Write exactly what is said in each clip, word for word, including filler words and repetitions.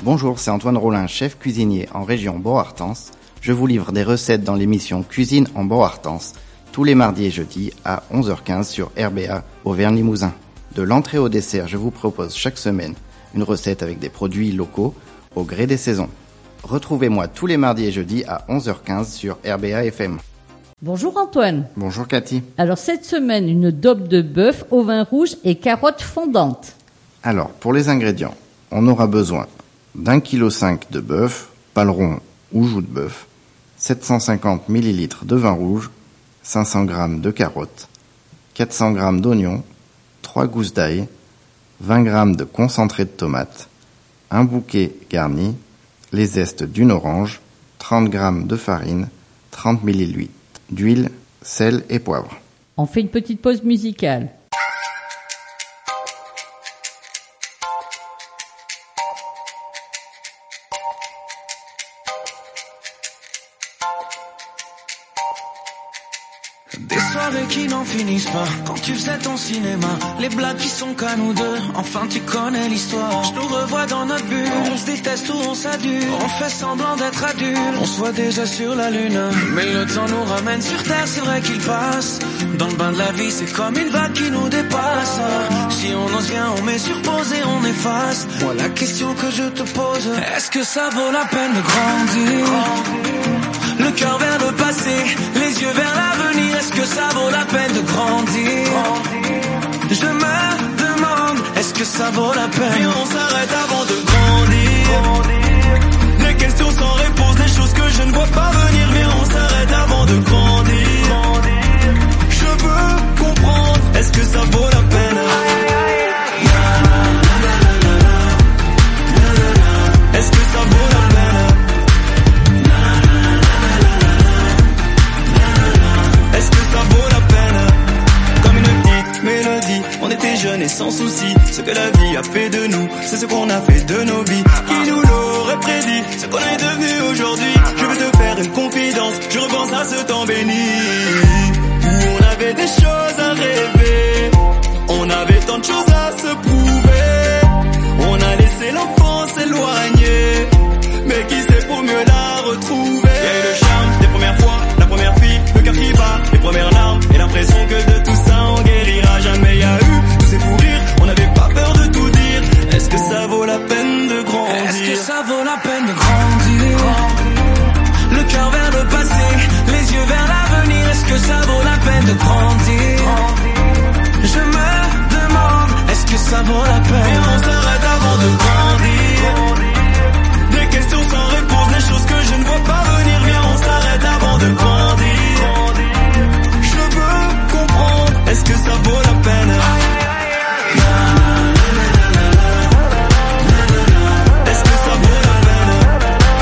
Bonjour, c'est Antoine Rollin, chef cuisinier en région Borartens. Je vous livre des recettes dans l'émission Cuisine en Borartens, tous les mardis et jeudis à onze heures quinze sur R B A Auvergne-Limousin. De l'entrée au dessert, je vous propose chaque semaine une recette avec des produits locaux au gré des saisons. Retrouvez-moi tous les mardis et jeudis à onze heures quinze sur R B A F M. Bonjour Antoine. Bonjour Cathy. Alors cette semaine, une daube de bœuf au vin rouge et carottes fondantes. Alors, pour les ingrédients, on aura besoin d'un kilo cinq de bœuf, paleron ou joue de bœuf, sept cent cinquante millilitres de vin rouge, cinq cents grammes de carottes, quatre cents grammes d'oignons, trois gousses d'ail, vingt grammes de concentré de tomate, un bouquet garni, les zestes d'une orange, trente grammes de farine, trente millilitres d'huile, sel et poivre. On fait une petite pause musicale. Des soirées qui n'en finissent pas, quand tu faisais ton cinéma, les blagues qui sont qu'à nous deux, enfin tu connais l'histoire. Je nous revois dans notre bulle, on se déteste ou on s'adule, on fait semblant d'être adultes, on se voit déjà sur la lune. Mais le temps nous ramène sur terre, c'est vrai qu'il passe. Dans le bain de la vie, c'est comme une vague qui nous dépasse. Si on en vient, on met sur pause et on efface. Moi la question que je te pose, est-ce que ça vaut la peine de grandir? Le cœur vers le passé, les yeux vers l'avenir, est-ce que ça vaut la peine de grandir? Je me demande, est-ce que ça vaut la peine? Et on s'arrête avant de grandir. Des questions sans réponse, des choses que je ne vois pas venir. Viens, on s'arrête avant de grandir. Je veux comprendre, est-ce que ça vaut la peine? Est-ce que ça vaut la peine? Est-ce que ça vaut la peine? Comme une petite mélodie, on était jeunes et sans souci. Ce que la vie a fait de nous, c'est ce qu'on a fait de nos vies. Qui nous l'aurait prédit, ce qu'on est devenu aujourd'hui? Je veux te faire une confidence, je repense à ce temps béni où on avait des choses à rêver, on avait tant de choses à se prouver. On a laissé l'enfance s'éloigner, mais qui sait pour mieux la retrouver? Et le charme des premières fois, la première fille, le cœur qui bat, les premières larmes, et l'impression que de tout ça on guérira jamais. Y a eu tous ces fous rires, on n'avait pas peur de tout dire. Est-ce que ça vaut la peine de grandir? Est-ce que ça vaut la peine de grandir? Le cœur vers le passé, les yeux vers l'avenir, est-ce que ça vaut la peine de grandir? Je me demande, est-ce que ça vaut la peine? Et on s'arrête avant de grandir. Des questions sans réponse, des choses que je ne vois pas venir. Viens, on s'arrête avant de grandir. Je veux comprendre, est-ce que ça vaut la peine? Est-ce que ça vaut la peine?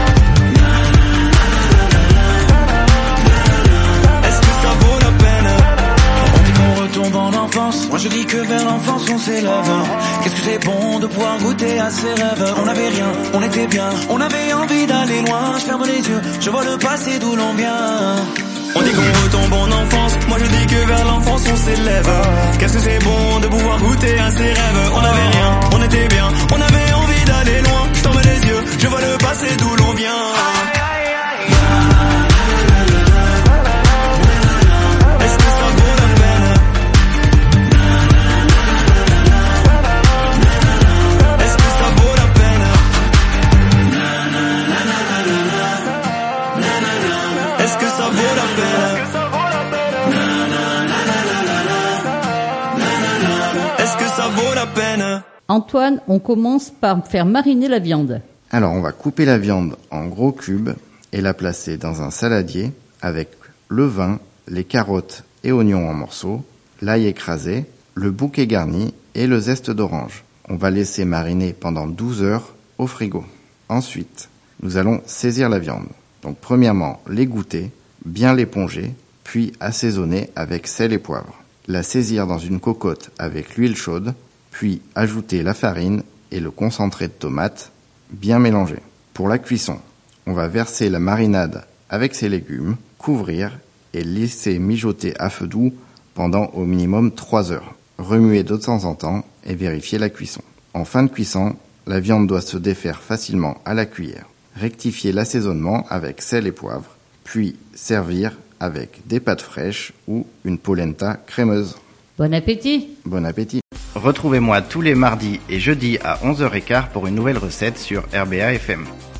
Est-ce que ça vaut la peine? On dit qu'on retombe en enfance, moi je dis que vers l'enfance on s'élève. Qu'est-ce que c'est bon de pouvoir goûter à ses rêves. On n'avait rien, on était bien, on avait envie d'aller loin. Je ferme les yeux, je vois le passé d'où l'on vient. On dit qu'on retombe en enfance, moi je dis que vers l'enfance on s'élève. Qu'est-ce que c'est bon de pouvoir goûter à ses rêves. On n'avait rien, on était bien, on avait envie d'aller loin. Je ferme les yeux, je vois le passé d'où l'on vient. Est-ce que ça vaut la peine? Est-ce que ça vaut la peine? Est-ce que ça vaut la peine? Est-ce que ça vaut la peine? Antoine, on commence par faire mariner la viande. Alors, on va couper la viande en gros cubes et la placer dans un saladier avec le vin, les carottes et oignons en morceaux, l'ail écrasé, le bouquet garni et le zeste d'orange. On va laisser mariner pendant douze heures au frigo. Ensuite, nous allons saisir la viande. Donc, premièrement, l'égoutter, bien l'éponger, puis assaisonner avec sel et poivre. La saisir dans une cocotte avec l'huile chaude, puis ajouter la farine et le concentré de tomate, bien mélangé. Pour la cuisson, on va verser la marinade avec ses légumes, couvrir et laisser mijoter à feu doux pendant au minimum trois heures. Remuer de temps en temps et vérifier la cuisson. En fin de cuisson, La viande doit se défaire facilement à la cuillère. Rectifier l'assaisonnement avec sel et poivre, puis servir avec des pâtes fraîches ou une polenta crémeuse. Bon appétit! Bon appétit! Retrouvez-moi tous les mardis et jeudis à onze heures quinze pour une nouvelle recette sur R B A F M.